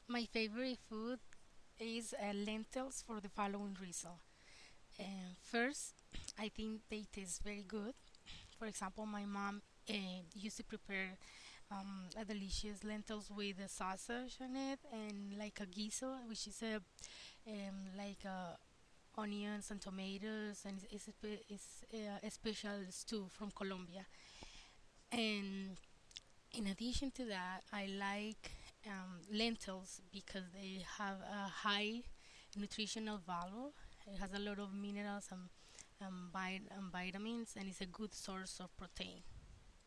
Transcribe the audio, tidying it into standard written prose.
My favorite food is lentils for the following reason. First, I think they taste very good. For example, my mom used to prepare a delicious lentils with a sausage on it and like a guiso, which is a like onions and tomatoes, and it's a special stew from Colombia. And in addition to that, I like lentils because they have a high nutritional value. It has a lot of minerals and vitamins, and it's a good source of protein.